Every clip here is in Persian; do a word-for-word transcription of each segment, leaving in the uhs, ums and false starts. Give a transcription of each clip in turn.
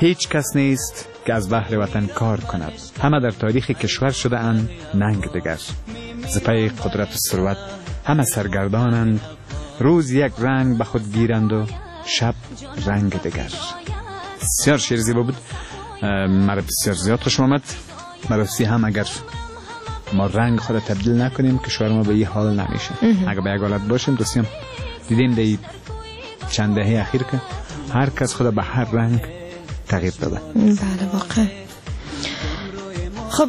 هیچ کس نیست که از بهر وطن کار کند. همه در تاریخ کشور شده اند ننگ دگر. ز پی قدرت و ثروت همه سرگردانند. روز یک رنگ به خود گیرند و شب رنگ دگر. بسیار شعر زیبا بود. مرا بسیار زیاد خوش آمد. مرسی هم اگر ما رنگ خود تبدیل نکنیم کشور ما به این حال نمیشه. اگر به یک حالت باشیم دوستیم دیدیم در چند دهه اخیر که هر کس خود به هر رنگ تغییر داده. بله واقعا. خب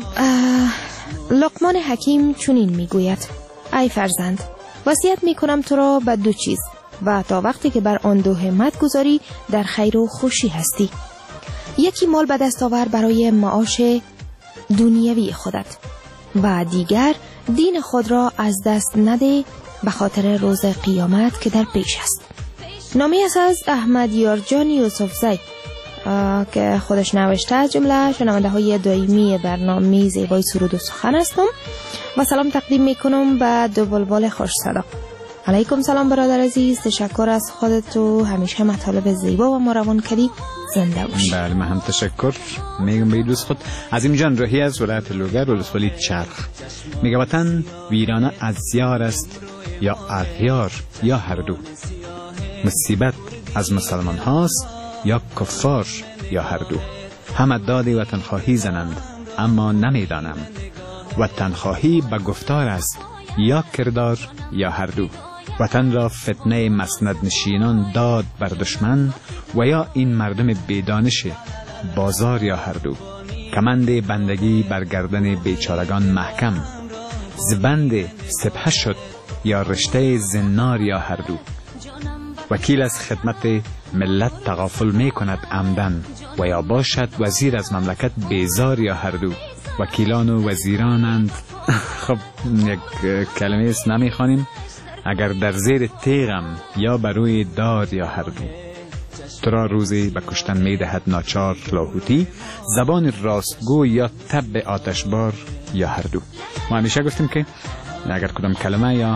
لقمان حکیم چنین میگوید: ای فرزند، وصیت میکنم تو را به دو چیز و تا وقتی که بر آن دو همت گذاری در خیر و خوشی هستی. یکی مال به دست آور برای معاش دنیوی خودت و دیگر دین خود را از دست نده به خاطر روز قیامت که در پیش است. نامه است از احمد یارجان یوسفزی که خودش نوشته. از جمله شنونده های دائمی برنامه زیبای سرود و سخن هستم و سلام تقدیم میکنم به دو بلبل خوش صدا. علیکم سلام برادر عزیز، تشکر از خودت و همیشه مطالب زیبا و ما روان کردی. زنده باش. بله من هم تشکر میگم به دوست خود. عظیم جان راهی از ولایت لوگر ولسوالی چرخ میگه وطن ویرانه از یار است یا اغیار یا هر دو. مصیبت از مسلمان هاست یا کفار یا هر دو. همه داد وطن خواهی زنند اما نمیدانم وطن خواهی به گفتار است یا کردار یا هر دو. وطن را فتنه مسند نشینان داد بر دشمن و یا این مردم بیدانش بازار یا هر دو. کمند بندگی بر گردن بیچارگان محکم، زبند سپه شد یا رشته زنار یا هر دو. وکیل از خدمت ملت تغافل می کند عمدن و یا باشد وزیر از مملکت بیزار یا هر دو. وکیلان و وزیرانند خب یک کلمه است نمی خوانیم. اگر در زیر تیغم یا بر روی دار یا هر دو. تو را روزی به کشتن می دهد ناچار لاهوتی، زبان راستگو یا تب آتشبار یا هر دو. ما همیشه گفتیم که اگر کدام کلمه یا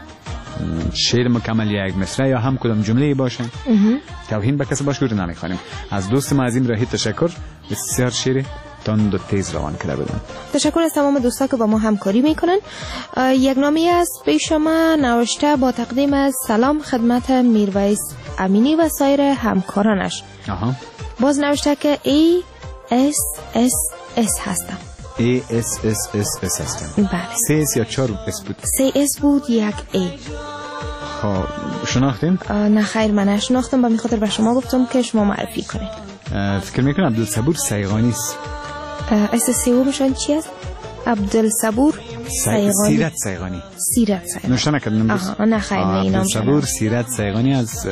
شعر مکمل یا یک مصرع یا هم کدام جمله باشه توهین به کسی باشه رو نمی خوانیم. از دوست ما از این راهی تشکر. بسیار شعر تند و تیز روان کرده بودن. تشکر از تمام دوستا که با ما همکاری میکنن. یک نامه از پیش ما نوشته با تقدیم از سلام خدمت میرویس امینی و سایر همکارانش. آها. باز نوشته که ای اس اس اس هستم. ای اس اس اس اس هستم. بله. سه اس یا چهار اس بود؟ سه اس بود یک ای. خب شناختیم؟ نه خیر من نشناختم و میخاطر به شما گفتم که شما معرفی کنید. فکر میکنم عبدالصبور سیغانی است. اس سیومشان چی است؟ عبدالصبور سیغانی. سیرت سیغانی. سیرت سیغانی. نوشته نکردم. آها نه خیر نه اینام. عبدالصبور سیرت سیغانی از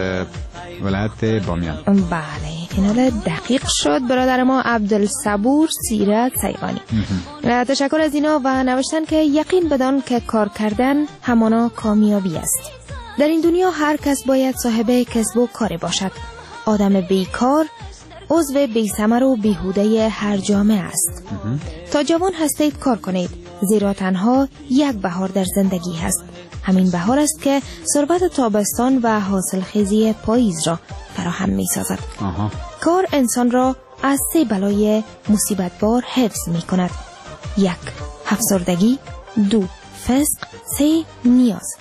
ولایت بامیان. بله این دقیق شد برادر ما. عبدالصبور سیرت سیغانی. تشکر از اینا و نوشتن که یقین بدان که کار کردن همانا کامیابی است. در این دنیا هر کس باید صاحب کسب و کاری باشد. آدم بیکار عضو بی‌ثمر و بیهوده هر جامعه است. تا جوان هستید کار کنید، زیرا تنها یک بهار در زندگی هست. همین بهار است که ثروت تابستان و حاصلخیزی پاییز را فراهم می سازد. کار انسان را از سه بلای مصیبت بار حفظ می کند. یک افسردگی، دو فسق، سه نیاز.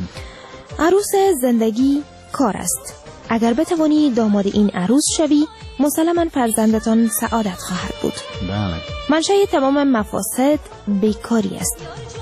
عروس زندگی کار است. اگر بتوانی داماد این عروس شوی مسلما فرزندتان سعادت خواهد بود. بله. منشأ تمام مفاسد بیکاری است.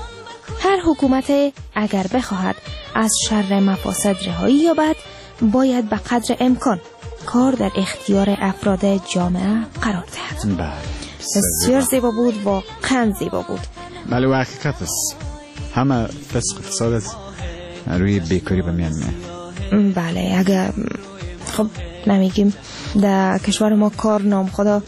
هر حکومت اگر بخواهد از شر مفاسد رهایی یابد باید به قدر امکان کار در اختیار افراد جامعه قرار دهد. بله. بسیار زیبا بود، واقعا زیبا بود. بله و حقیقت است. همه فسق فساد از روی بیکاری به میان میاد. بله اگر خب نمیگیم در کشور ما کار نام خدا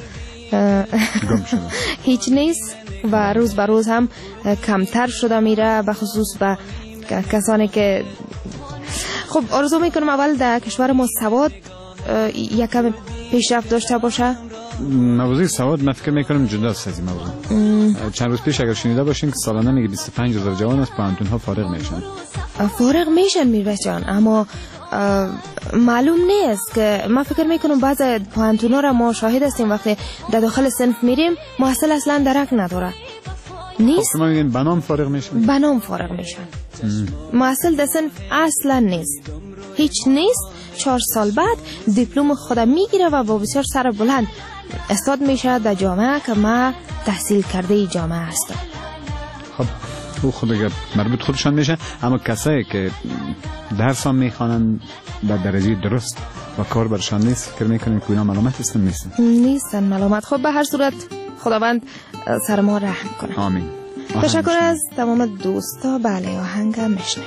هیچ نیست و روز به روز هم کمتر شده میره، به خصوص به کسانی که خب آرزو میکنم اول در کشور ما سواد یکم پیشرفت داشته باشه. موضوع سواد من فکر میکنم جداست از این موضوع. چند روز پیش اگر شنیده باشین که سالانه میگه بیست و پنج هزار جوان از پانتون ها فارغ میشن. فارغ میشن میرویس جان، اما معلوم نیست که ما فکر میکنم بعض پوهنتونا را ما شاهد هستیم وقتی در داخل صنف میریم محصل اصلا درک نداره نیست. شما میگین بنام فارغ میشن؟ بنام فارغ میشن. محصل در صنف اصلا نیست، هیچ نیست. چهار سال بعد دیپلم خودم میگیره و با بسیار سر بلند استاد میشه در جامعه که ما تحصیل کرده ای جامعه هستم. خب او خود اگر مربوط خودشان میشه، اما کسایی که درس هم میخوانن در درجه درست و کار برشان نیست، فکر میکنین که اینا ملامت هستن؟ نیستن نیستن ملامت. خب به هر صورت خداوند سر ما رحم کنه. آمین. تشکر از تمام دوستا. بله آهنگ میشنیم.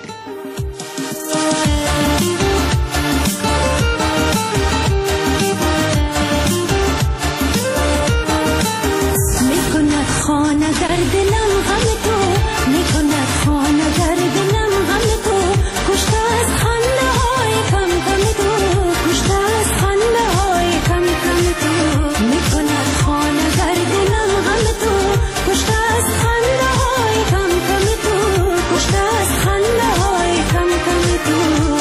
میکند خانه در دلم غم تو، میکند خانه در دلم غم تو، کشته از خنده های کم کم تو، کشته از خنده های کم کم تو، میکند خانه در دلم غم تو، کشته از خنده های کم کم تو، کشته از خنده های کم کم تو.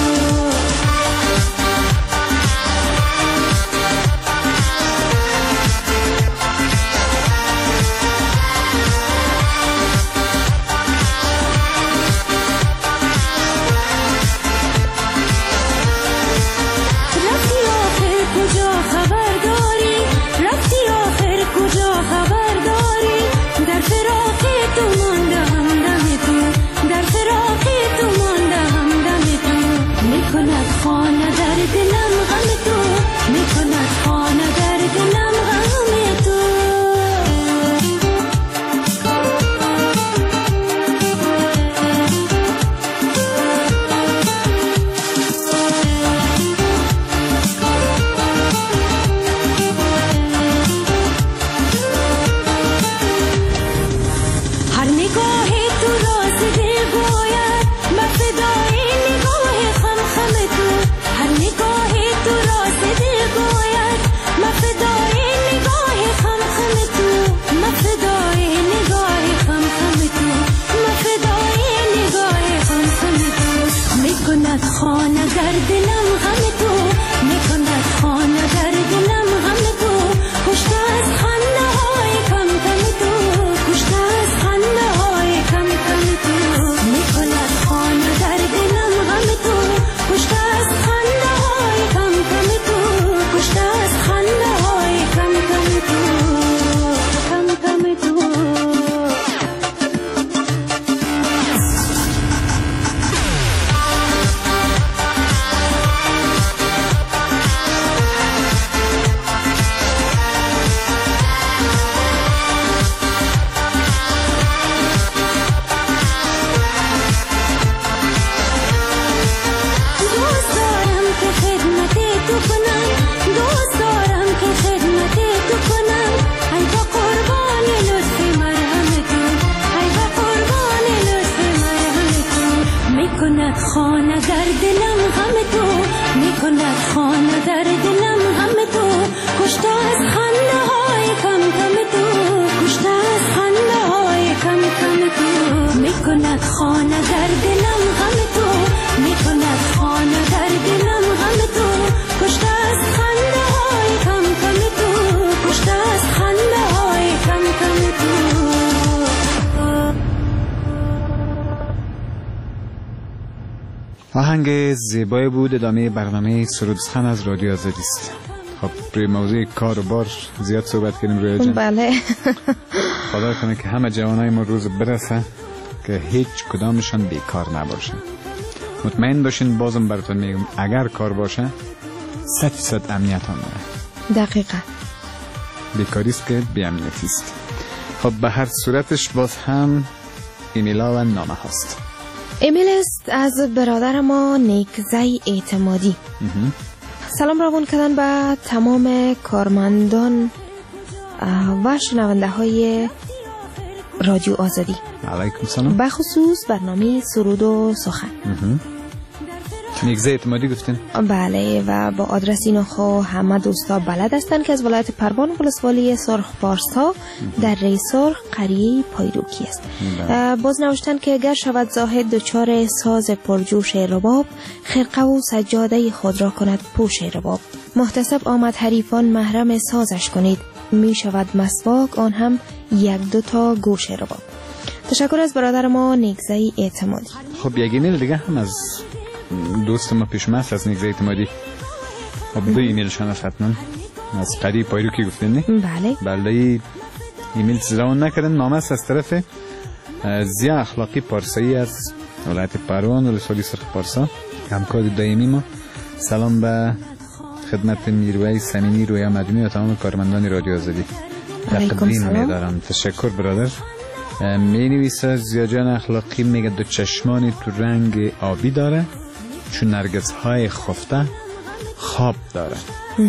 آهنگ زیبای بود. ادامه برنامه سرود سخن از رادیو آزادی است. خب روی موضوع کار و بار زیاد صحبت کردیم رویا جان. بله. خدا کنه که همه جوانای ما روز برسه که هیچ کدامشان بیکار نباشن. مطمئن باشین، بازم براتون میگم اگر کار باشه صد فیصد امنیت هم داره. دقیقاً. بیکاری است که بی امنیتی است. خب به هر صورتش باز هم ایمیلا و نامه هست. ایمیل است از برادر ما نیکزی اعتمادی. سلام روان کردن به تمام کارمندان و شنونده های رادیو آزادی. علیکم سلام. به خصوص برنامه سرود و سخن. نیگزه اعتمادی گفتین؟ بله، و با آدرس اینو خو همه دوستا بلد هستن که از ولایت پروان ولسوالی سرخ پارسا در ری سرخ قریه پایروکی است. باز نوشتن که اگر شود زاهد دچار ساز پرجوش رباب، خرقه و سجاده خود را کند پوش رباب. محتسب آمد حریفان محرم سازش کنید، می شود مسواک آن هم یک دو تا گوش رباب. تشکر از برادر ما نیگزه اعتمادی. خب یک ایمیل دیگه هم از دوست ما پیش مست از نیگزه اعتمادی. خب دو ایمیل شان است حتما از قریه پایروکی گفتین نه؟ بله بله. ایمیل زبان نکردن. نامه است از طرف زیا اخلاقی پارسایی از ولایت پروان ولسوالی سرخ پارسا، همکار دائمی ما. سلام به خدمت میروی سمینی رویا مدنی و تمام کارمندان رادیو آزادی تقدیم می‌دارم. تشکر برادر. می نویسه زیا جان اخلاقی میگه دو چشمانی تو رنگ آبی داره، چون نرگس های خفته خواب داره.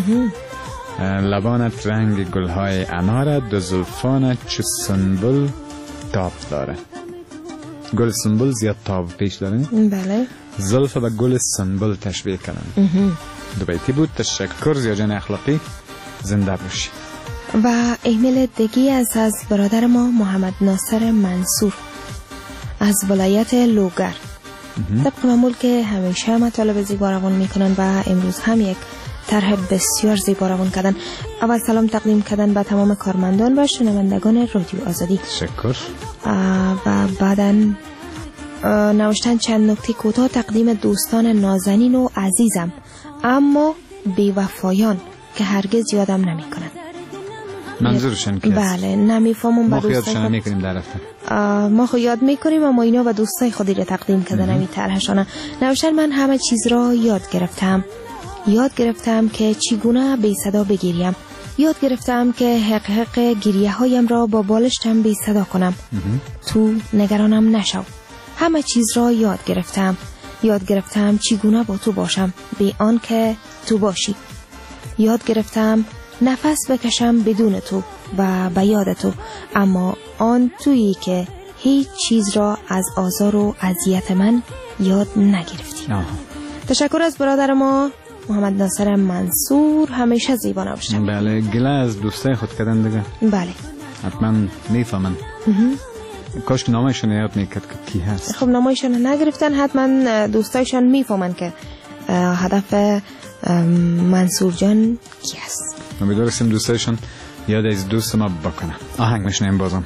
لبانت رنگ گل های اناره، دو زلفانت چو سنبل تاب داره. گل سنبل زیاد تاب پیش داره. بله. زلف و گل سنبل تشبیه کنن. دو بیتی بود. تشکر زیا جان اخلاقی، زنده باشی. و ایمیل دیگی از از برادر ما محمد ناصر منصور از ولایت لوگر. طبق معمول که همیشه مطالب زیبا روان میکنن و امروز هم یک طرح بسیار زیبا روان کردن. اول سلام تقدیم کردن به تمام کارمندان و شنوندگان رادیو آزادی. تشکر. و بعداً نوشتن چند نکته کوتاه تقدیم دوستان نازنین و عزیزم اما بی‌وفایان که هرگز یادم نمیکنن. منظورشون کیست؟ بله نمیفهمم. ما خو یادشون نمیکنیم در رفته. ما خو یاد میکنیم اما اینا و دوستای خودی رو تقدیم کردن امی طرحشانه. نوشتن من همه چیز را یاد گرفتم. یاد گرفتم که چگونه بی صدا بگیریم. یاد گرفتم که حق حق گریه هایم را با بالشتم بی صدا کنم. تو نگرانم نشو. همه چیز را یاد گرفتم. یاد گرفتم چگونه با تو باشم بی آن که تو باشی. یاد گرفتم نفس بکشم بدون تو و به یاد تو، اما آن تویی که هیچ چیز را از آزار و اذیت من یاد نگرفتی. آه. تشکر از برادر ما محمد ناصر منصور، همیشه زیبا نباشتم. بله گله از دوستای خود کردن دیگه. بله حتما میفهمن. کاش که نامایشون یاد میکرد که کی هست. خب نامایشون نگرفتن، حتما دوستایشان میفهمن که هدف منصور جان کی هست. امیدوارم دوستایشون یاد از دوست ما بکنه. آهنگ میشنیم بازم.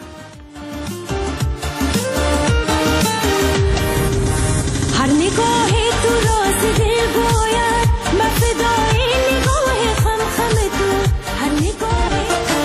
هر نگاه تو راز دل گوید من فدای نگاه خم خم تو. هر نگاه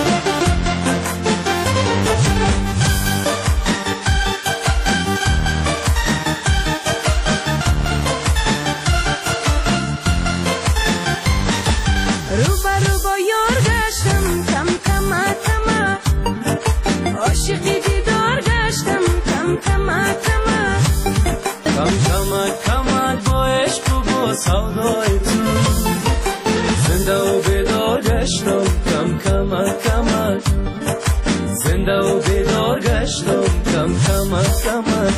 روبا روبا یار گشتم کم کم کم، عاشقی دیدار گشتم کم کم کم، کم کم کم با عشق و با سودای تو، زنده و بیدار گشتم کم کم کم، زنده و بیدار گشتم کم کم کم.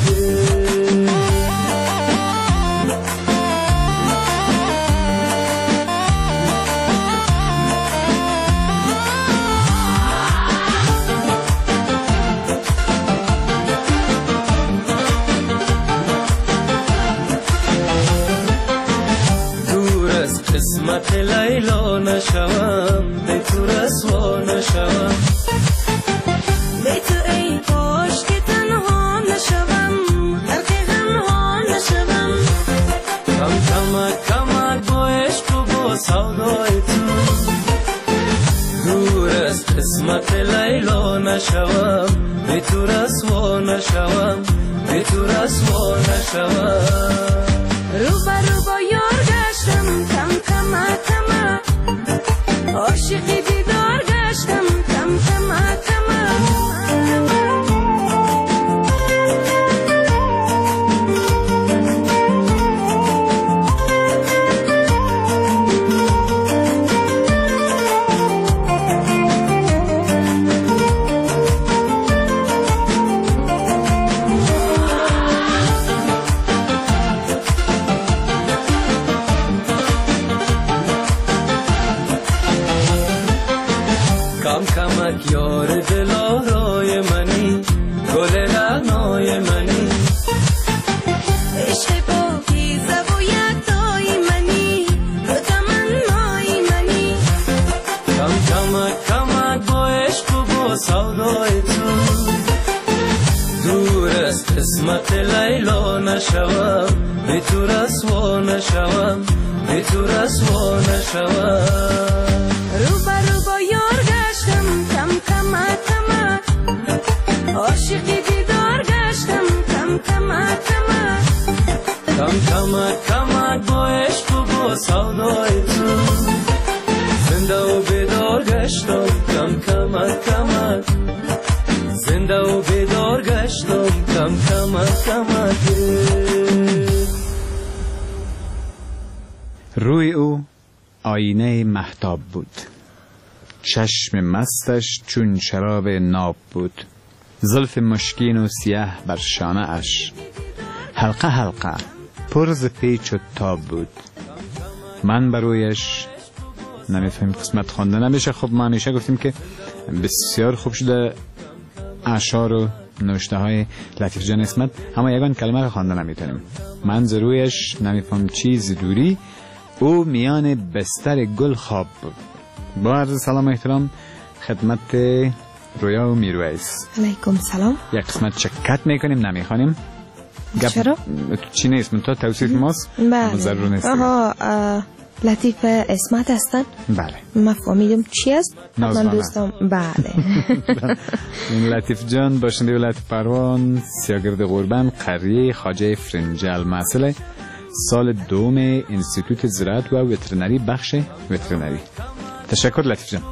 قسمت لیلا نشوم به تو رسوا نشوم، به تو ای کاش که تنها نشوم غرق غمها نشوم. کم کم کم با عشق و با سودای تو، دور از قسمت لیلا نشوم به تو رسوا نشوم، به تو رسوا نشوم. روبا روبا یار گشتم کم کم کم، عاشقی دیدار گشتم کم کم کم. یار دلارای منی گل رعنای منی عشق پاکیزه و یکتای منی تو تمنای منی کم کمک کمک با عشق و با سودای تو دور از قسمت لیلا نشوم بی تو رسوا نشوم بی تو رسوا نشوم رو برو با یار گشتم کم کمک کمک عاشقی دیدار گشتم کم کمک کمک کم کمک کمک با عشق و با سودای تو زنده و بیدار گشتم کم کمک کمک زنده و بیدار گشتم کم کمک کمک روی او آینه مهتاب بود، چشم مستش چون شراب ناب بود، زلف مشکین و سیاه بر شانه اش حلقه حلقه پرز پیچ و تاب بود. من برویش نمیفهم قسمت خونده نمیشه. خب ما همیشه گفتیم که بسیار خوب شده اشعار و نوشته های لطیف جان اسمت، اما یگان کلمه رو خوانده نمیتونیم. من زرویش نمیفهم چیز دوری او میان بستر گل خواب بود. با عرض سلام و احترام خدمت رویا و میرویس. علیکم سلام. یک قسمت چکت میکنیم نمیخوانیم. چرا؟ چی نیست من تو توصیف ماست. بله. ضرور نیست. آها لطیف اسمت هستن. بله. ما فهمیدم چی است. من دوستم بله. این لطیف جان باشنده ولایت پروان، سیاگرد قربان، قریه خواجه فرنجل، مسئله سال دوم انستیتوت زراعت و وترنری بخش وترنری. تشکر لطیف جان.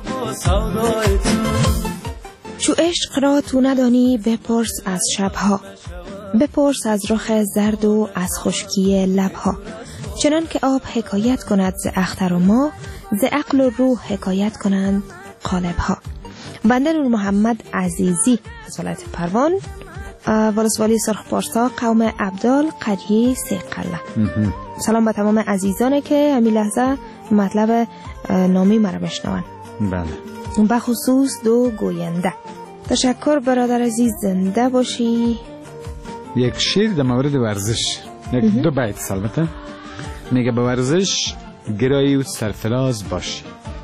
چو عشق را تو ندانی بپرس از شبها، بپرس از رخ زرد و از خشکی لبها. چنان که آب حکایت کند ز اختر و ما، ز عقل و روح حکایت کنند قالبها. بنده نور محمد عزیزی از ولایت پروان، ولسوالی سرخ پارسا، قوم عبدال، قریه سیقله. سلام به تمام عزیزانی که همین لحظه مطلب نامی مرا بشنون. بله. به خصوص دو گوینده. تشکر برادر عزیز، زنده باشی. یک شعر در مورد ورزش، یک دو بیت البته میگه به ورزش گرایی و سرفراز باشی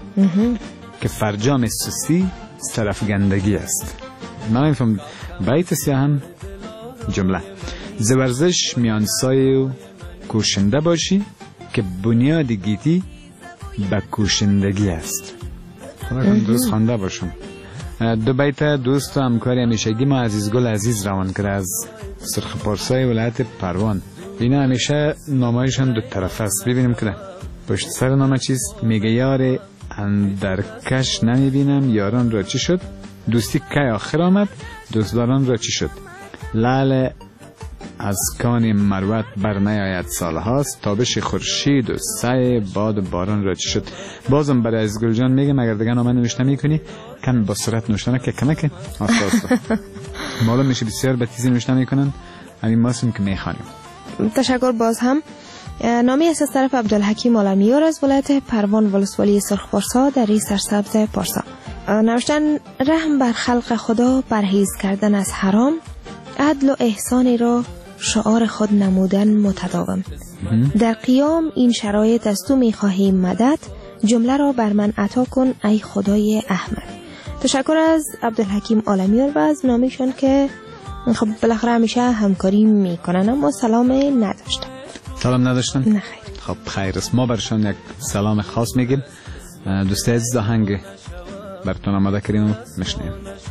که فرجام سستی سرافگندگی است. من نمیفهم بیت سیاه هم جمله ز ورزش میانسای و کوشنده باشی که بنیاد گیتی به کوشندگی است. خدا کنم دوست خوانده باشم. دو بیت دوست و همکاری همیشگی ما عزیزگل عزیز روان کرده از سرخ پارسای ولایت پروان. اینا همیشه نامایشان دو طرف است. ببینیم که پشت سر نامه چیست؟ میگه یار اندرکش نمیبینم یاران را چی شد، دوستی که آخر آمد دوستداران را چی شد، لعل از کان مروت بر نیاید سال هاست، تابش خورشید و سعی باد و باران را چی شد. بازم برای از گل جان میگم اگر دیگه نامه نوشته میکنی کم با سرعت نوشته نکه کمکه آستا آستا معلوم میشه بسیار به تیزی نوشته میکنن. همین ماسیم که میخوانیم. تشکر. باز هم نامی است از طرف عبدالحکیم عالمیار از ولایت پروان، ولسوالی سرخ پارسا، دری سرسبز پارسا. نوشتن رحم بر خلق خدا، پرهیز کردن از حرام، عدل و احسان را شعار خود نمودن متداوم. در قیام این شرایط از تو میخواهیم مدد، جمله را بر من عطا کن ای خدای احمد. تشکر از عبدالحکیم عالمیار و از نامیشان که خب بالاخره همیشه همکاری میکنن، اما سلام نداشتم. سلام نداشتن؟ نه خیر. خب خیر است. ما برشان یک سلام خاص میگیم. دوستی عزیز آهنگ براتون آماده کردیم و میشنیم.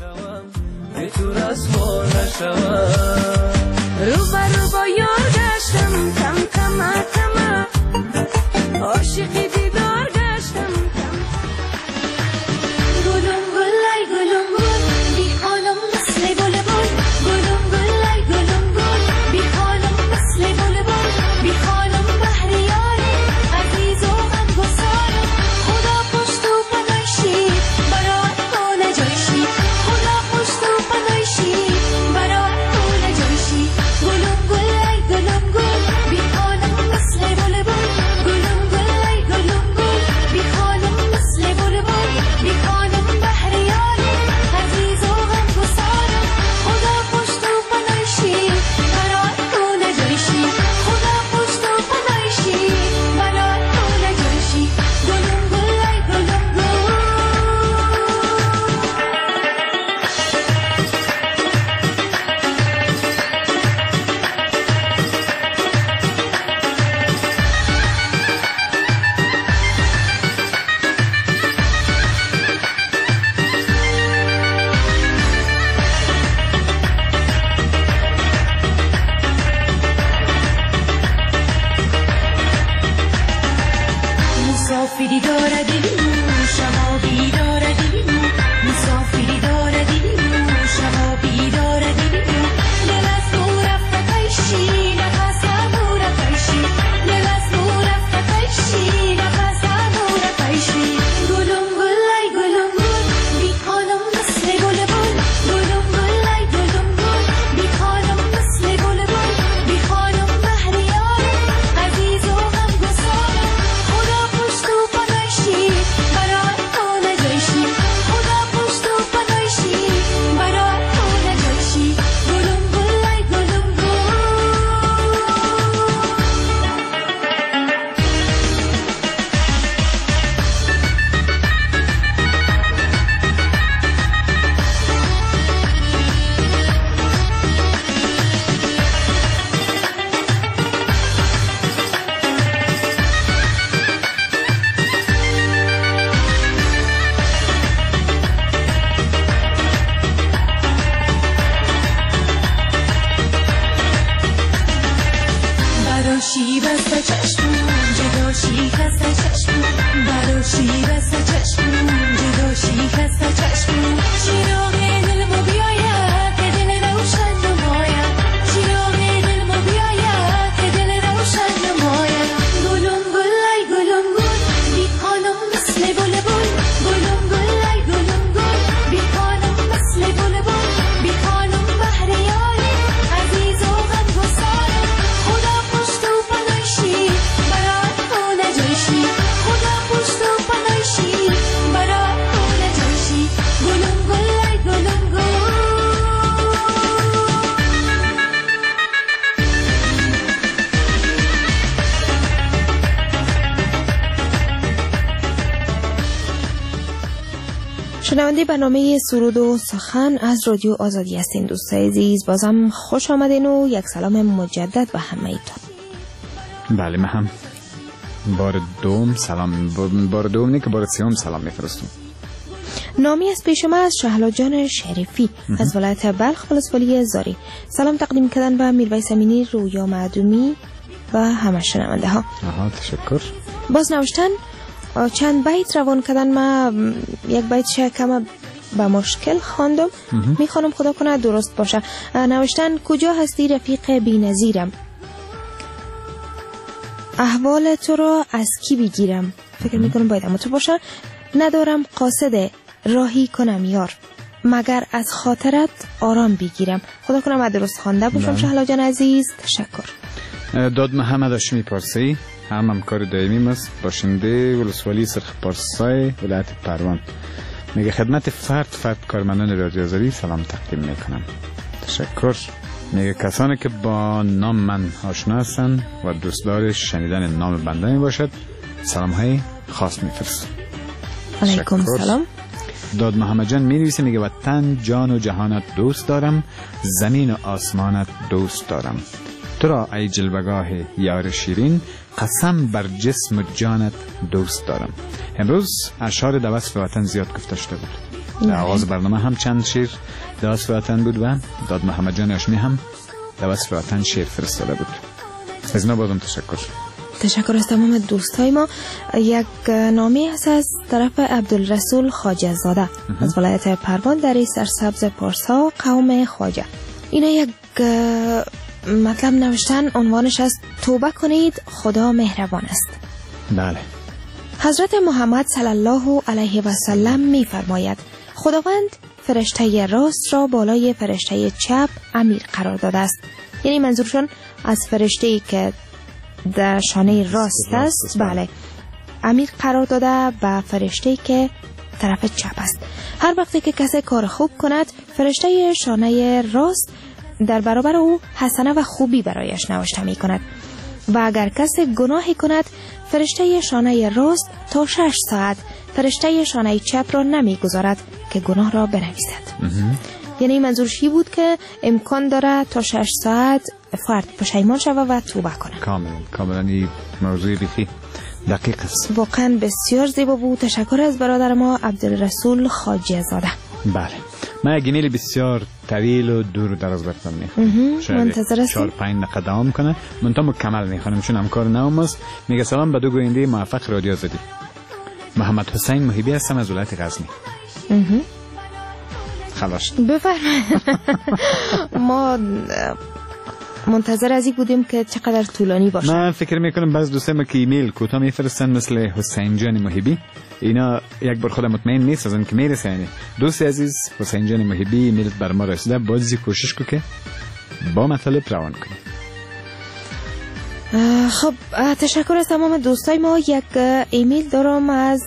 رو برو با یار گشتم کم کم کم عاشقی دیدار گشتم کم. گلم گل ای گلم گل بی خانم مثل گل بل، گلم گل ای گلم گل بی خانم مثل گل بل، بی خانم بهریاری عزیز و من گسارم، خدا پشت و پنایشی برای تو نجایشی، خدا پشت و پنایشی برای تو نجایشی. گلم گل ای گلم گل بی خانم مثل گل بل، گلم گل ای گلم شنونده برنامه سرود و سخن از رادیو آزادی هستین. دوستای عزیز بازم خوش آمدین و یک سلام مجدد به همه ایتون. بله من هم بار دوم سلام بار دوم نه که بار سوم سلام میفرستم. نامی از پیش ما از شهلا جان شریفی از ولایت بلخ ولسوالی زاری. سلام تقدیم کردن به میرویس امینی، رویا معدومی و همه شنونده ها. آها تشکر. باز نوشتن چند بیت روان کردن، ما یک بیت شه کم با مشکل خواندم، میخوانم خدا کنه درست باشه. نوشتن کجا هستی رفیق بی‌نظیرم، احوال تو را از کی بگیرم، فکر میکنم باید اما تو باشه. ندارم قاصد راهی کنم یار، مگر از خاطرت آرام بگیرم. خدا کنم من درست خوانده باشم. شهلا جان عزیز تشکر. داد محمد هاشمی پارسی، هم همکار دائمی است، باشنده ولسوالی سرخ پارسای ولایت پروان. میگه خدمت فرد فرد کارمندان رادیو آزادی سلام تقدیم میکنم. تشکر. میگه کسانی که با نام من آشنا هستند و دوستدار شنیدن نام بنده می باشد سلام های خاص میفرست. علیکم سلام. داد محمد جان می نویسه، میگه وطن جان و جهانت دوست دارم، زمین و آسمانت دوست دارم، تو را ای جلوگاه یار شیرین، قسم بر جسم و جانت دوست دارم. امروز اشعار در وصف وطن زیاد گفته شده بود. در آغاز برنامه هم چند شعر در وصف وطن بود و داد محمد جان هاشمی هم در وصف وطن شعر فرستاده بود. از اینا بازم تشکر. تشکر از تمام دوستای ما. یک نامی هست از طرف عبدالرسول خواجه زاده از ولایت پروان در سرسبز پارسا قوم خواجه. اینا یک مطلب نوشتن، عنوانش است توبه کنید خدا مهربان است. بله. حضرت محمد صلی الله علیه و سلم می فرماید خداوند فرشته راست را بالای فرشته چپ امیر قرار داده است. یعنی منظورشون از فرشته‌ای که در شانه راست است بله امیر قرار داده به فرشته‌ای که طرف چپ است. هر وقتی که کسی کار خوب کند فرشته شانه راست در برابر او حسنه و خوبی برایش نوشته می کند و اگر کسی گناهی کند فرشته شانه راست تا شش ساعت فرشته شانه چپ را نمی گذارد که گناه را بنویسد. یعنی منظورش بود که امکان داره تا شش ساعت فرد پشیمان شود و توبه کنه. کاملا کاملا این موضوع بیخی دقیق است. واقعا بسیار زیبا بود. تشکر از برادر ما عبدالرسول خواجه زاده. بله من یک ایمیل بسیار طویل و دور و دراز براتون میخونم. منتظر هستم. چهار پنج دقیقه دوام کنه. منتها مکمل میخونم چون همکار نوم است. میگه سلام به دو گوینده موفق رادیو آزادی. محمد حسین محیبی هستم از ولایت غزنی. خلاص. بفرمایید. ما منتظر از این بودیم که چقدر طولانی باشه. من فکر میکنم بعض دوستان ما که ایمیل کوتاه میفرستن مثل حسین جان محیبی، اینا یک بار خودم مطمئن نیست از اون که میرسه. یعنی دوست عزیز حسین جان محیبی ایمیلت بر ما رسیده، بازی کوشش کو که با مطالب روان کنی. خب تشکر از تمام دوستای ما. یک ایمیل دارم از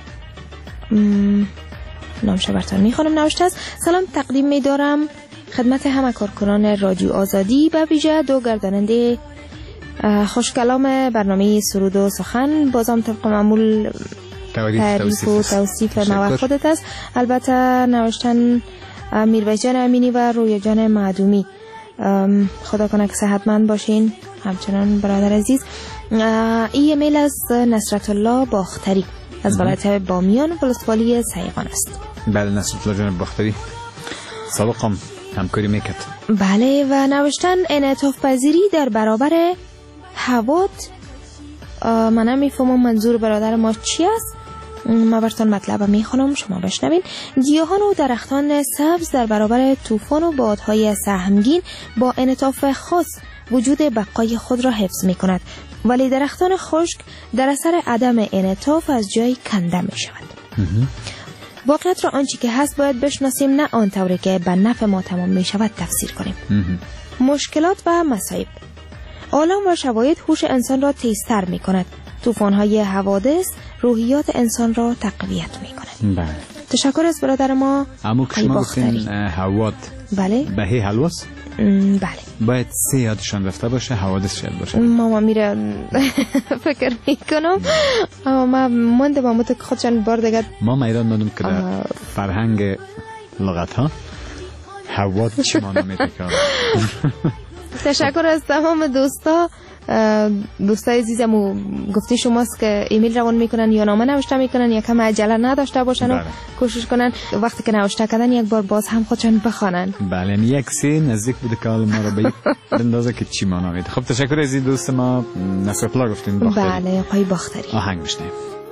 نامش براتون میخونم. نوشته است سلام تقدیم میدارم خدمت همه کارکنان رادیو آزادی، به ویژه دو گرداننده خوشکلام برنامه سرود و سخن. بازم طبق معمول تعریف و توصیف مواد خودت است. البته نوشتن میرویس جان امینی و رویا جان معدومی. خدا کنه که صحتمند باشین. همچنان برادر عزیز. این ایمیل از نصرت الله باختری از ولایت بامیان ولسوالی سیغان است. بله نصرت الله جان باختری سابقم همکاری میکرد. بله و نوشتن انعطاف پذیری در برابر حوادث. من نمیفهمم منظور برادر ما چی است. ما براتون مطلب میخونم شما بشنوین. گیاهان و درختان سبز در برابر طوفان و بادهای سهمگین با انعطاف خاص وجود بقای خود را حفظ میکند، ولی درختان خشک در اثر عدم انعطاف از جای کنده میشود. واقعیت را آنچه که هست باید بشناسیم، نه آن طوری که به نفع ما تمام می شود تفسیر کنیم. مشکلات و مصائب. عالم و شواهد هوش انسان را تیزتر می کند. طوفان‌های حوادث روحیات انسان را تقویت می کند. بله. تشکر از برادر ما. اما که شما گفتین حواد بله بهی حلواس، بله باید سه یادشان رفته باشه، حوادث شد باشه. ماما میره فکر میکنم اما ما مونده با مت خودشان بار دیگه. ما میران مادم که در فرهنگ لغت ها حواد چی مانا میده که تشکر از تمام دوستا. دوستای عزیزم گفتی شماست که ایمیل روان میکنن یا نامه نوشته میکنن یا کم عجله نداشته باشن و کوشش کنن وقتی که نوشته کردن یک بار باز هم خودشان بخوانن. بله یعنی یک سی نزدیک بوده که حال ما رو به اندازه که چی مانا میده. خب تشکر از این دوست ما نصرالله گفتین باختری. بله آقای باختری. آهنگ میشنیم.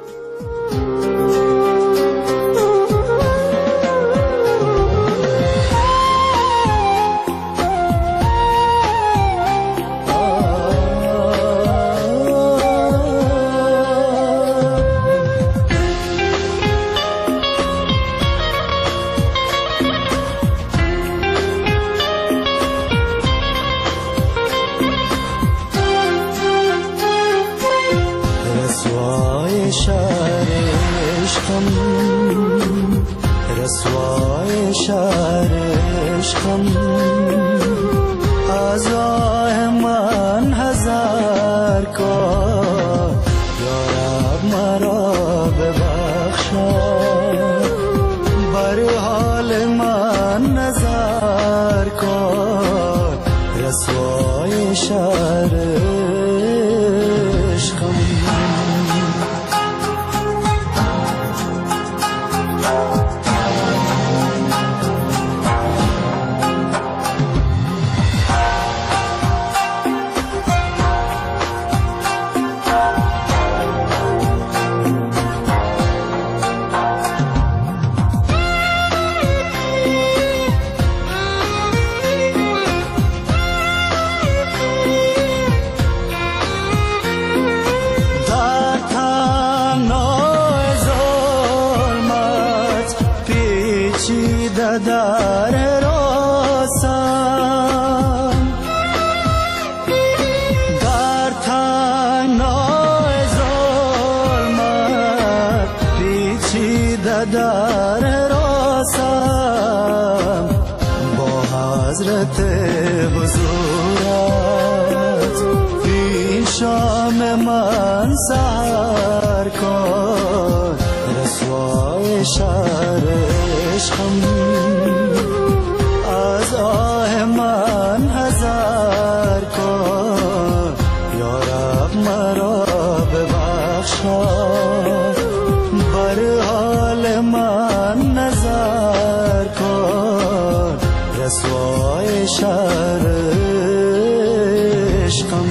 رسوای شهر عشقم از آه من هزار کار یارب مرا ببخشا بر حال من نظر کار رسوای شهر عشقم در راسم در تنهای ظلمت پیچیده در راسم با حضرت حضورت این شام من سحر کن رسوای شهر عشقم از آه من هزار کن یارب مرا ببخشا بر حال من نظر کن رسوای شهر عشقم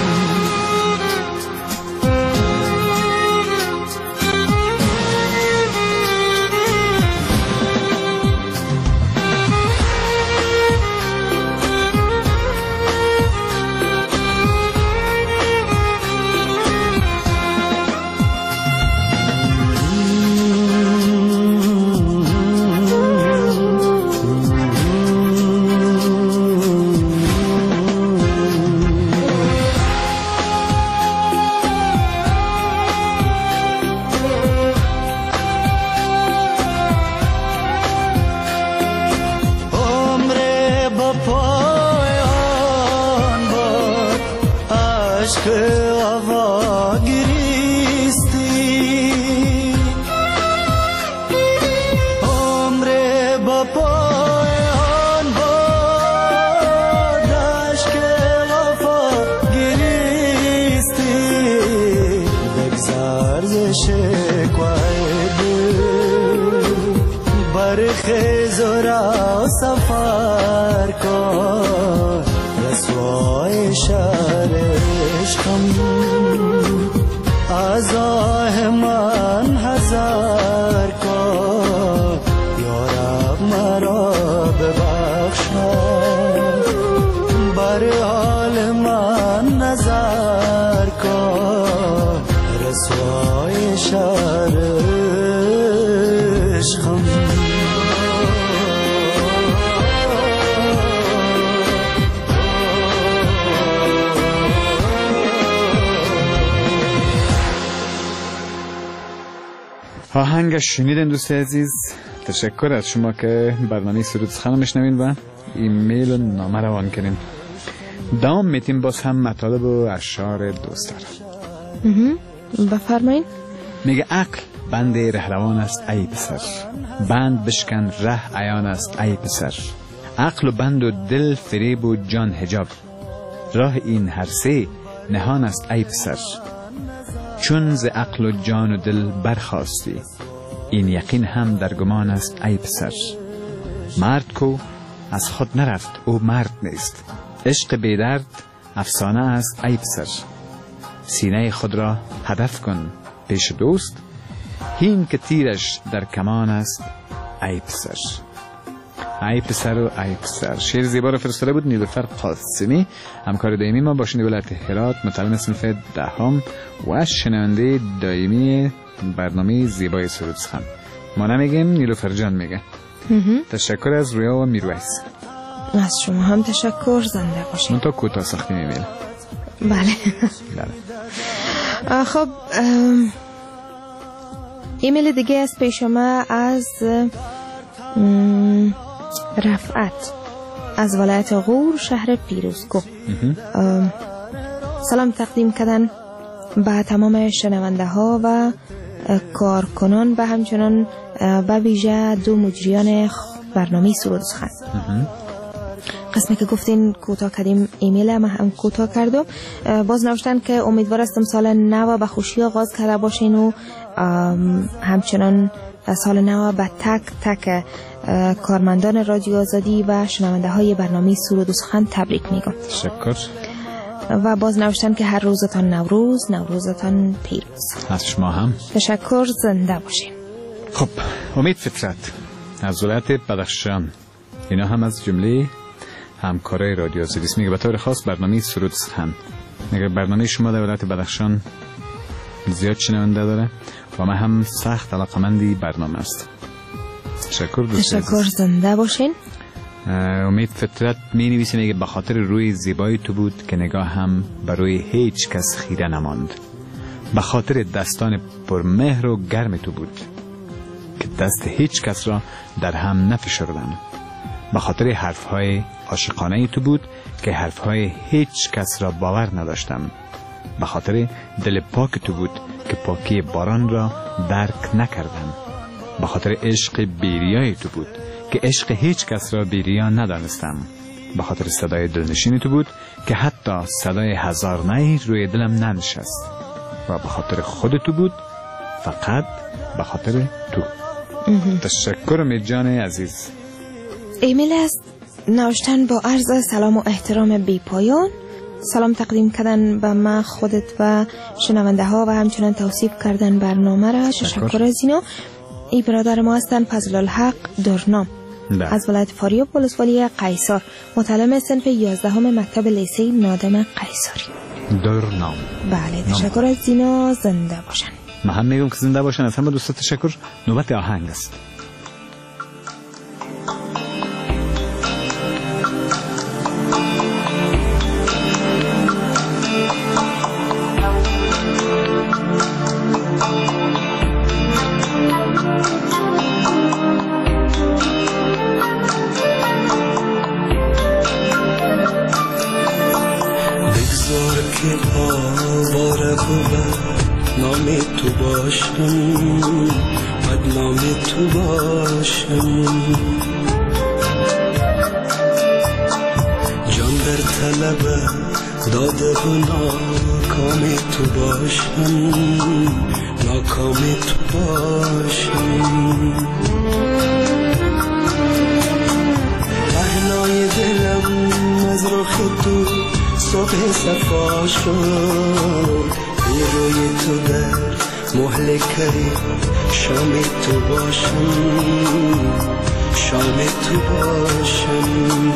برخیز و را سفر کن رسوای شهر عشقم از آه من هزار کن یارب مرا ببخشا بر حال من نظر کن رسوای شهر عشقم آهنگش شنیدین دوست عزیز. تشکر از شما که برنامه سرود سخن میشنوین و ایمیل و نامه روان کنین. دوام میتیم باز هم مطالب و اشعار دوست دارم. بفرمایین. میگه عقل بند رهروان است ای پسر، بند بشکن ره عیان است ای پسر. عقل و بند و دل فریب و جان حجاب، راه این هر سه نهان است ای پسر. چون ز عقل و جان و دل برخاستی، این یقین هم در گمان است ای پسر. مرد کو از خود نرفت او مرد نیست، عشق بیدرد افسانه است ای پسر. سینه خود را هدف کن پیش دوست، هین که تیرش در کمان است ای پسر. ای پسر و ای پسر. شعر زیبا رو فرستاده بود نیلوفر قاسمی، همکار دائمی ما باشنده ولایت هرات، متعلم صنف دهم و شنونده دائمی برنامه زیبای سرود سخن. ما نمیگیم، نیلوفر جان میگه. تشکر از رویا و میرویس. از شما هم تشکر. زنده باشین. من تا کوتاه ساختی میمیل. بله. بله. خب ایمیل دیگه از پیش ما از رفعت از ولایت غور شهر پیروزکو. سلام تقدیم کردن به تمام شنونده ها و کارکنان و همچنان به ویژه دو مجریان برنامه سرود سخن. قسمی که گفتین کوتاه کردیم ایمیل ما هم کوتاه کردم. باز نوشتن که امیدوار هستم سال نو به خوشی آغاز کرده باشین و همچنان سال نو به تک تک کارمندان رادیو آزادی و شنونده های برنامه سرود و سخن تبریک میگم. تشکر. و باز نوشتن که هر روزتان نوروز، نوروزتان پیروز. از شما هم تشکر. زنده باشین. خب امید فطرت از ولایت بدخشان، اینا هم از جمله همکارای رادیو آزادی است. میگه به طور خاص برنامه سرود سخن، میگه برنامه شما در ولایت بدخشان زیاد شنونده داره و من هم سخت علاقمندی برنامه است. تشکر دوست. تشکر. زنده باشین. امید فطرت می نویسه، میگه به خاطر روی زیبای تو بود که نگاه هم برای هیچ کس خیره نماند. به خاطر دستان پرمهر و گرم تو بود که دست هیچ کس را در هم نفشردم. به خاطر حرفهای عاشقانه تو بود که حرفهای هیچ کس را باور نداشتم. به خاطر دل پاک تو بود که پاکی باران را درک نکردم. به خاطر عشق بیریای تو بود که عشق هیچ کس را بیریا ندانستم. به خاطر صدای دلنشین تو بود که حتی صدای هزار نی روی دلم ننشست. و به خاطر خود تو بود، فقط به خاطر تو. تشکر امید جان عزیز. ایمیل است نوشتن با عرض سلام و احترام بی پایان. سلام تقدیم کردن به ما خودت و شنونده ها و همچنان توصیف کردن برنامه را. تشکر از اینا. ای برادر ما هستن فضل الحق درنام از ولایت فاریاب ولسوالی قیصر، متعلم صنف یازدهم مکتب لیسه نادم قیصری. درنام. بله تشکر از اینا. زنده باشن. من هم میگم که زنده باشن. از همه دوستا تشکر. نوبت آهنگ است. نام تو باشم، بدنام تو باشم، جان در طلب داده و ناکام تو باشم، ناکام تو باشم. پهنای دلم از رخ تو صبح صفا شد، روی تو در مهلکه شام تو باشم، شام تو باشم.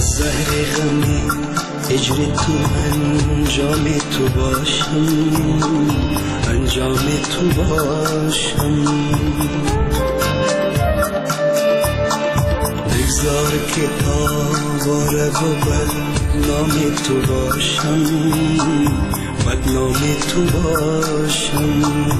از زهر غم هجر تو انجام تو باشم، انجام تو باشم. بگذار که آواره و بدنام تو باشم، بدنام تو باشم.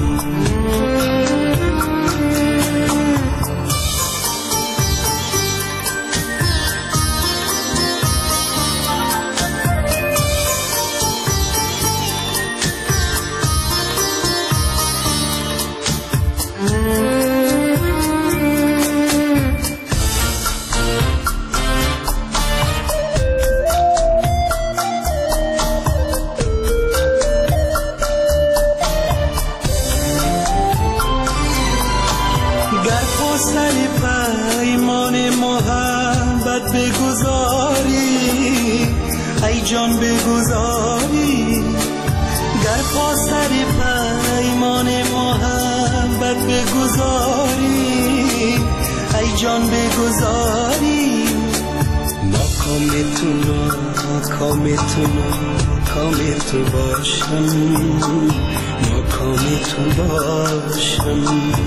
جان بگذاری، گر پا سر پیمان محبت بگذاری، ای جان بگذاری. ناکام تو ناکام تو ناکام تو باشم، ناکام تو باشم.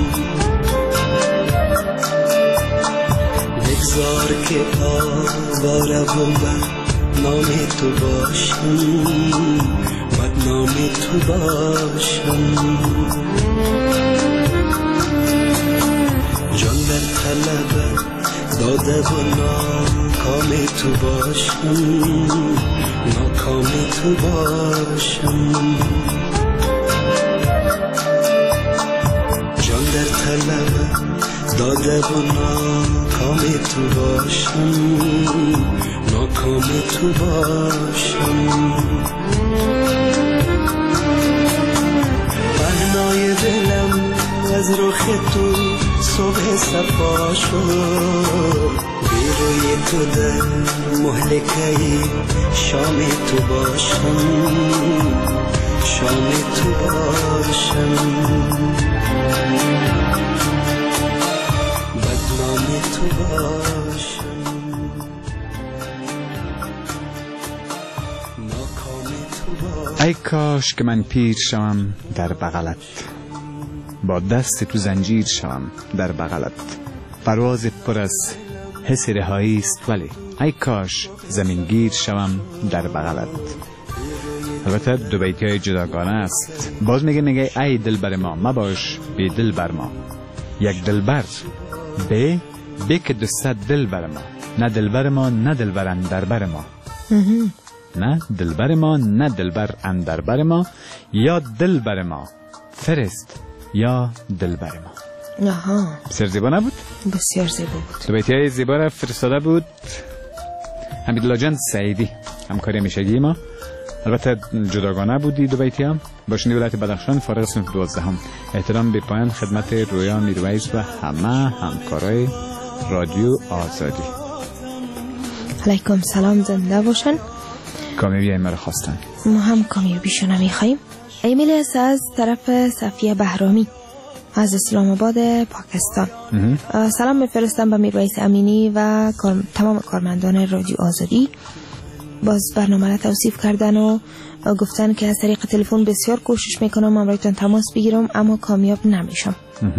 بگذار که آواره و نام تو باشم، بدنام تو باشم. جان در طلب داده و ناکام تو باشم، ناکام تو باشم. جان در طلب داده و ناکام تو باشم، ناکام تو باشم. پهنای دلم از رخ تو صبح صفا شد، بی روی تو در مهلکه شام تو باشم، شام تو باشم. بدنام تو باشم. ای کاش که من پیر شوم در بغلت، با دست تو زنجیر شوم در بغلت. پرواز پر از حس رهایی است ولی ای کاش زمین گیر شوم در بغلت. البته دو بیتی های جداگانه است. باز میگه میگه ای دلبر ما مباش بی دل بر ما. یک دلبر به به که دوست دل بر ما، نه دلبر ما نه دلبر اندر بر ما. نه دلبر ما نه دلبر اندر بر ما، یا دلبر ما فرست یا دلبر ما. آها، بسیار زیبا نبود؟ بسیار زیبا بود. دو بیتیای زیبا را فرستاده بود حمیدالله جان سعیدی، همکاری میشگی ما. البته جداگانه بودی دو بیتی هم. باشنی ولایت بدخشان، فارغ صنف دوازدهم. احترام به پایان خدمت رویا میرویس و همه همکارای رادیو آزادی. علیکم سلام، زنده باشن. کامیابی ایمه را خواستن. ما هم کامیابیشون میخواییم. ایمیل است از طرف صفیه بهرامی از اسلام آباد پاکستان. سلام میفرستم به میرویس امینی و کار... تمام کارمندان رادیو آزادی. باز برنامه را توصیف کردن و گفتن که از طریق تلفن بسیار کوشش میکنم امرایتان تماس بگیرم اما کامیاب نمیشم.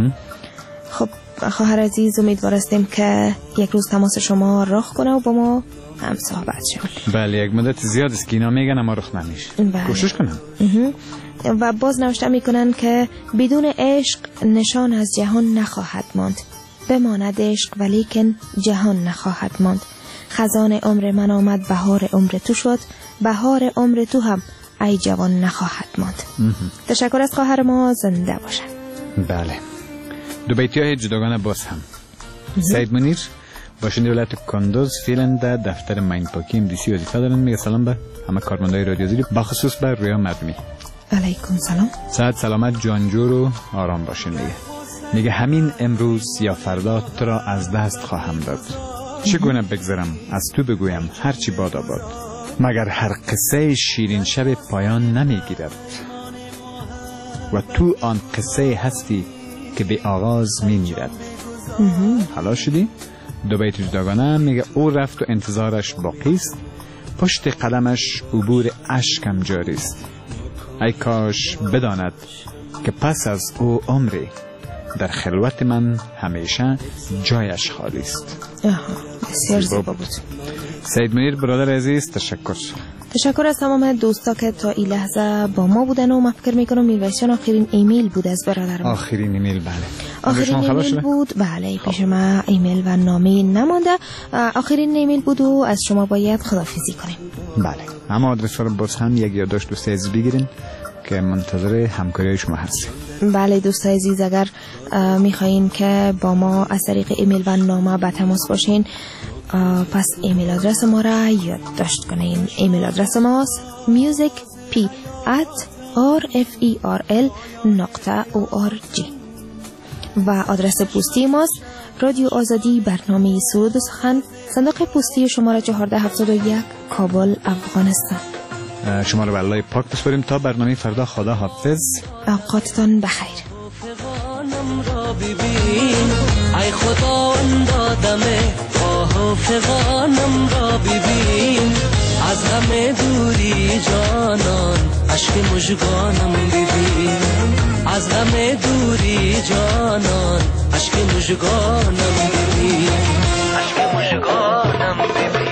خب خواهر عزیز، امیدوار هستیم که یک روز تماس شما راه کنه و با ما هم صحبت شد. بله، یک مدت زیاد است که اینا میگن اما رخ نمیشه. کوشش کنم. و باز نوشته میکنن که بدون عشق نشان از جهان نخواهد ماند، بماند عشق ولیکن جهان نخواهد ماند. خزان عمر من آمد، بهار عمر تو شد، بهار عمر تو هم ای جوان نخواهد ماند. تشکر از خواهر ما، زنده باشن. بله، دو بیتی های جداگانه باز هم. سید منیر باشنده ولایت کندوز فعلا در دفتر ماین پاکی امدیسی وظیفه دارن. میگه سلام به همه کارمندای رادیو آزادی، بخصوص به رویا مردمی. علیکم سلام. صحت سلامت جانجور و آرام باشین. میگه میگه همین امروز یا فردا تو را از دست خواهم داد. چگونه بگذارم از تو بگویم هرچی باد آباد، مگر هر قصه شیرین شب پایان نمیگیرد و تو آن قصه هستی که به آغاز میمیرد. حالا شدی؟ دو بیت جداگانه میگه او رفت و انتظارش باقی است، پشت قدمش عبور اشکم جاری است. ای کاش بداند که پس از او عمری در خلوت من همیشه جایش خالی است. بسیار زیبا بود. سید منیر برادر عزیز تشکر. تشکر از تمام دوستا که تا این لحظه با ما بودن و من فکر میکنم میرویسیان آخرین ایمیل بود از برادر ما. آخرین ایمیل بله. آخرین ایمیل بود بله. پیش ما ایمیل و نامه نمانده. آخرین ایمیل بود و از شما باید خداحافظی کنیم. بله. اما آدرس رو باز هم یک یادداشت دوست عزیز بگیرین که منتظر همکاری شما هستیم. بله دوستای عزیز، اگر میخواین که با ما از طریق ایمیل و نامه به تماس باشین پس ایمیل آدرس ما را یادداشت کنین. ایمیل آدرس ماست musicp at rferl نقطه org و آدرس پستی ماست رادیو آزادی برنامه سرود و سخن، صندوق پستی شماره چهارده هفتاد و یک کابل افغانستان. شما رو به الله پاک بسپاریم تا برنامه فردا. خدا حافظ. اوقاتتان بخیر. ای خداوند دم آه فغانم را ببین، از غم دوری جانان اشک مژگانم ببین، از غم دوری جانان اشک مژگانم ببین، اشک مژگانم ببین.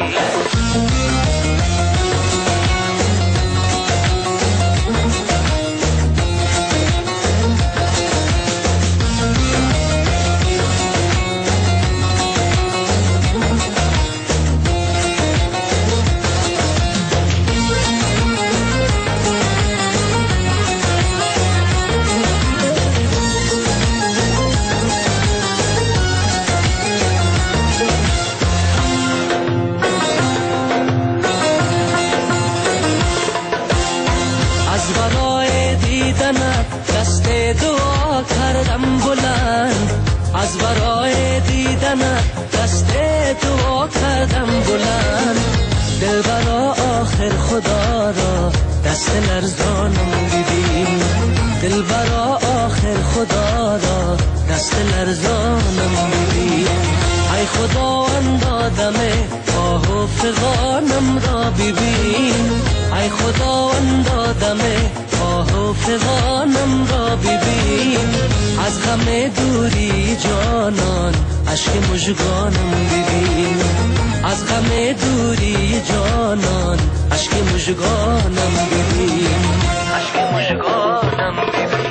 دست دعا کردم بلند، از برای دیدنت دست دعا کردم بلند، دل برا آخر خدا را دست لرزانم ببین، دل برا آخر خدا را دست لرزانم ببین. ای خداوند دم آه و فغانم را ببین، ای خداوند دم آه و فغانم را ببین، از غم دوری جانان اشک مژگانم ببین، از غم دوری جانان اشک مژگانم ببین، اشک مژگانم ببین.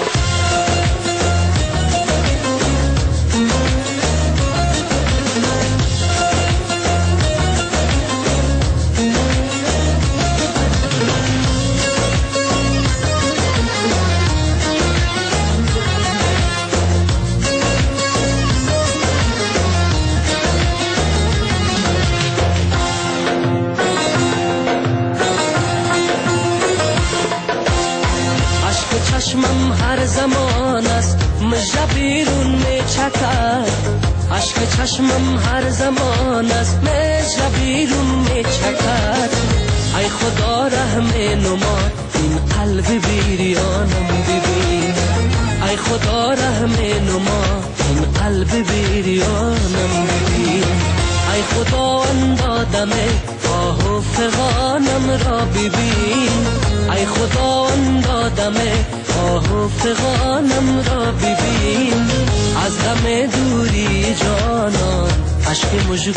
چشمم هر زمان است مژه بیرون می چکد، اشک چشمم هر زمان است مژه بیرون می چکد. ای خدا رحم نما این قلب بیریانم ببین، ای خدا رحم نما این قلب بیریانم ببین، ای خداوند دم آه و فغانم را ببین، ای خداوند دم آه و فغانم را ببین، از غم دوری جانان اشک مژگانم